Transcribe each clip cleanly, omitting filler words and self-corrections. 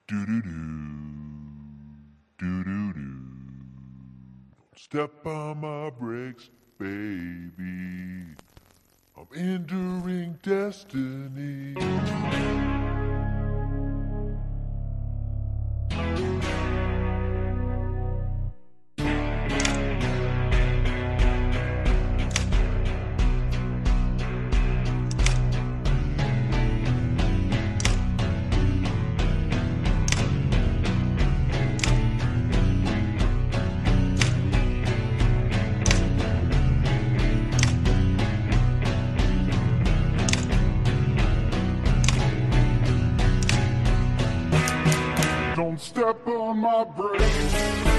Do do do, do do do. Step on my brakes, baby. I'm entering destiny. Don't step on my brakes.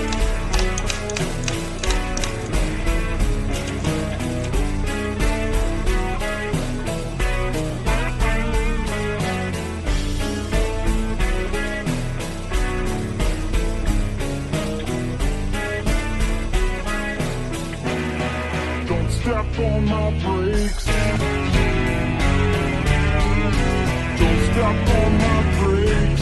Don't step on my brakes. Don't step on my brakes.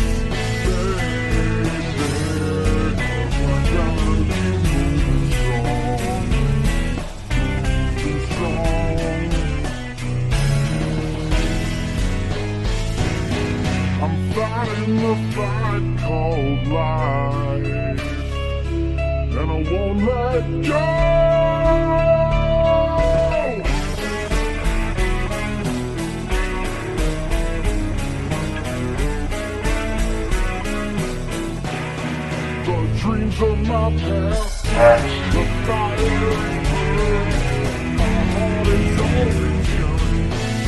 I'm fighting the fight called life, and I won't let go. The dreams of my past, the fire and burn, my heart is always yearning.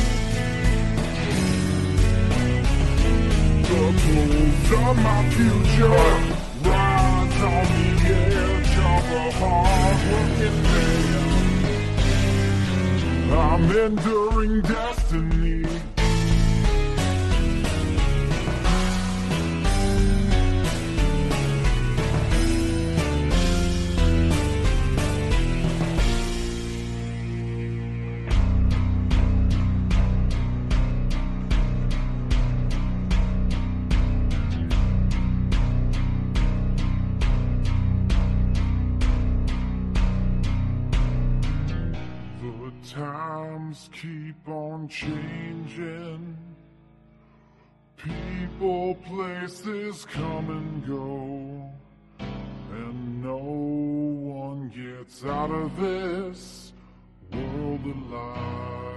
The clothes of my future rise on the edge of a hard-working man. I'm enduring destiny. Times keep on changing. People, places come and go, and no one gets out of this world alive.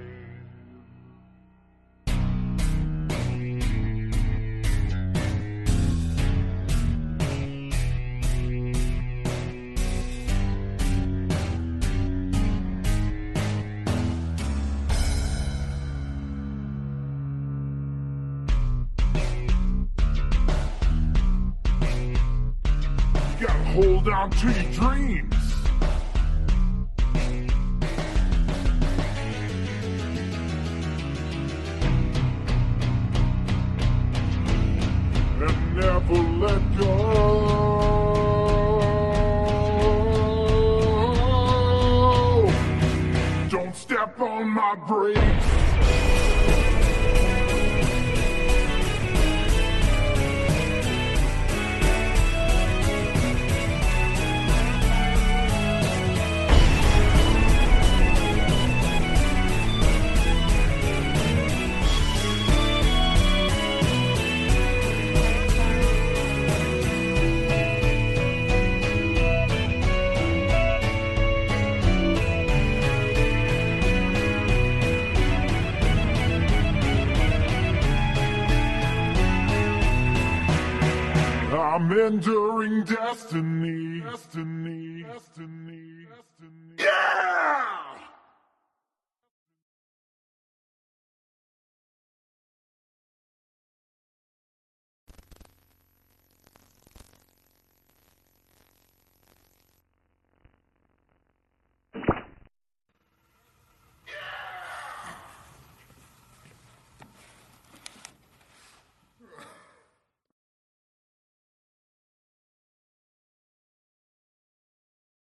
You gotta hold on to your dreams. And never let go. Don't step on my brakes. I'm enduring destiny. Destiny. Destiny. Destiny. Yeah!